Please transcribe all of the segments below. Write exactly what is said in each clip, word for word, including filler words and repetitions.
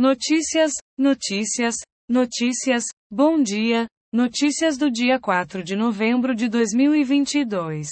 Notícias, notícias, notícias, bom dia, notícias do dia quatro de novembro de dois mil e vinte e dois.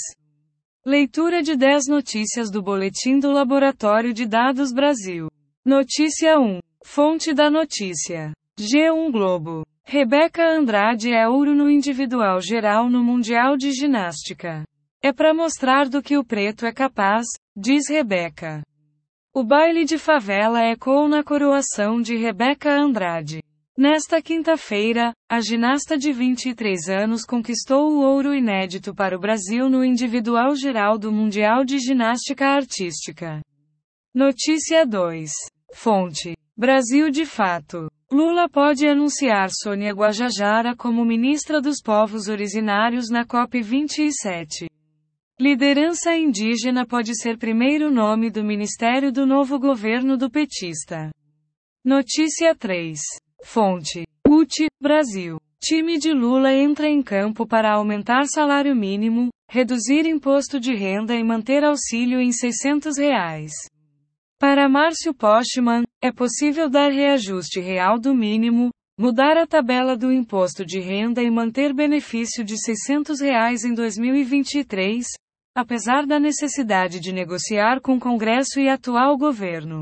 Leitura de dez notícias do Boletim do Laboratório de Dados Brasil. Notícia um. Fonte da notícia. G um Globo. Rebeca Andrade é ouro no individual geral no Mundial de Ginástica. É pra mostrar do que o preto é capaz, diz Rebeca. O baile de favela ecoou na coroação de Rebeca Andrade. Nesta quinta-feira, a ginasta de vinte e três anos conquistou o ouro inédito para o Brasil no individual geral do Mundial de Ginástica Artística. Notícia dois. Fonte. Brasil de fato. Lula pode anunciar Sônia Guajajara como ministra dos povos originários na COP vinte e sete. Liderança indígena pode ser primeiro nome do ministério do novo governo do petista. Notícia três. Fonte. U T, Brasil. Time de Lula entra em campo para aumentar salário mínimo, reduzir imposto de renda e manter auxílio em seiscentos reais. Para Márcio Postman, é possível dar reajuste real do mínimo, mudar a tabela do imposto de renda e manter benefício de seiscentos reais em dois mil e vinte e três, apesar da necessidade de negociar com Congresso e atual governo.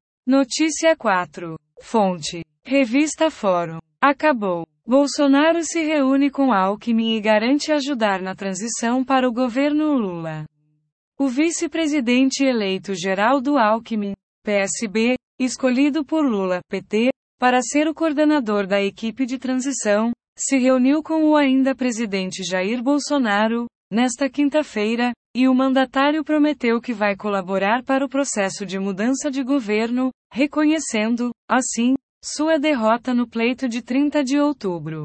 Notícia quatro. Fonte. Revista Fórum. Acabou. Bolsonaro se reúne com Alckmin e garante ajudar na transição para o governo Lula. O vice-presidente eleito Geraldo Alckmin, P S B, escolhido por Lula, P T, para ser o coordenador da equipe de transição, se reuniu com o ainda presidente Jair Bolsonaro, nesta quinta-feira, e o mandatário prometeu que vai colaborar para o processo de mudança de governo, reconhecendo, assim, sua derrota no pleito de trinta de outubro.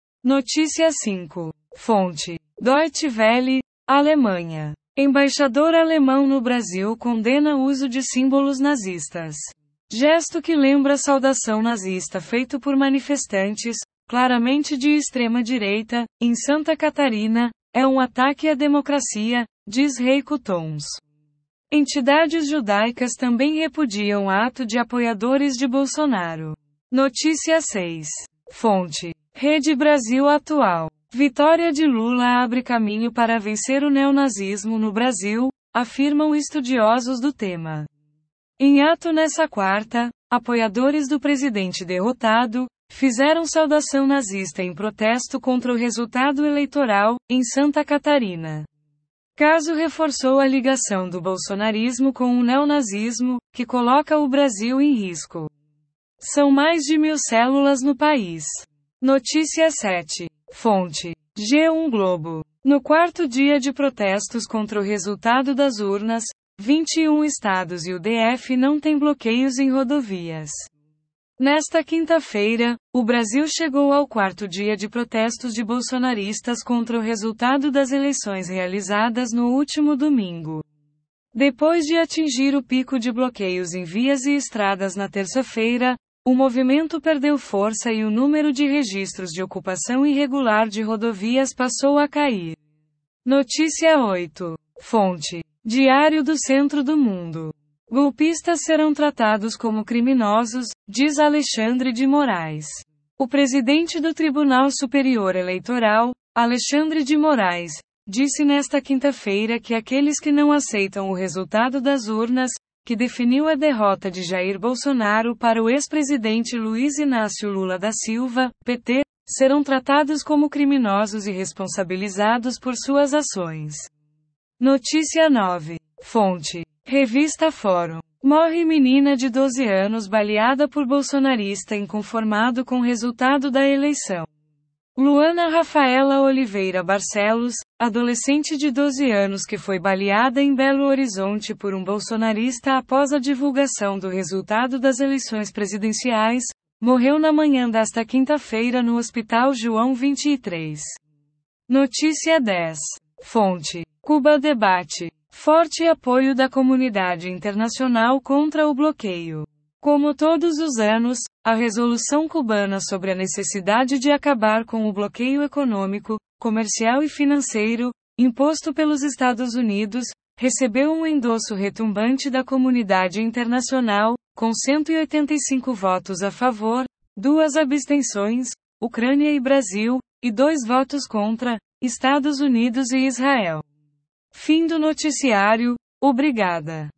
Notícia cinco. Fonte. Deutsche Welle, Alemanha. Embaixador alemão no Brasil condena o uso de símbolos nazistas. Gesto que lembra a saudação nazista feito por manifestantes, claramente de extrema-direita, em Santa Catarina, é um ataque à democracia, diz Heiko Tons. Entidades judaicas também repudiam o ato de apoiadores de Bolsonaro. Notícia seis. Fonte. Rede Brasil Atual. Vitória de Lula abre caminho para vencer o neonazismo no Brasil, afirmam estudiosos do tema. Em ato nessa quarta, apoiadores do presidente derrotado fizeram saudação nazista em protesto contra o resultado eleitoral, em Santa Catarina. Caso reforçou a ligação do bolsonarismo com o neonazismo, que coloca o Brasil em risco. São mais de mil células no país. Notícia sete. Fonte. G um Globo. No quarto dia de protestos contra o resultado das urnas, vinte e um estados e o D F não têm bloqueios em rodovias. Nesta quinta-feira, o Brasil chegou ao quarto dia de protestos de bolsonaristas contra o resultado das eleições realizadas no último domingo. Depois de atingir o pico de bloqueios em vias e estradas na terça-feira, o movimento perdeu força e o número de registros de ocupação irregular de rodovias passou a cair. Notícia oito. Fonte. Diário do Centro do Mundo. Golpistas serão tratados como criminosos, diz Alexandre de Moraes. O presidente do Tribunal Superior Eleitoral, Alexandre de Moraes, disse nesta quinta-feira que aqueles que não aceitam o resultado das urnas, que definiu a derrota de Jair Bolsonaro para o ex-presidente Luiz Inácio Lula da Silva, P T, serão tratados como criminosos e responsabilizados por suas ações. Notícia nove. Fonte. Revista Fórum. Morre menina de doze anos baleada por bolsonarista inconformado com o resultado da eleição. Luana Rafaela Oliveira Barcelos, adolescente de doze anos que foi baleada em Belo Horizonte por um bolsonarista após a divulgação do resultado das eleições presidenciais, morreu na manhã desta quinta-feira no Hospital João vinte e três. Notícia dez. Fonte. Cuba debate. Forte apoio da comunidade internacional contra o bloqueio. Como todos os anos, a resolução cubana sobre a necessidade de acabar com o bloqueio econômico, comercial e financeiro, imposto pelos Estados Unidos, recebeu um endosso retumbante da comunidade internacional, com cento e oitenta e cinco votos a favor, duas abstenções, Ucrânia e Brasil, e dois votos contra, Estados Unidos e Israel. Fim do noticiário, obrigada.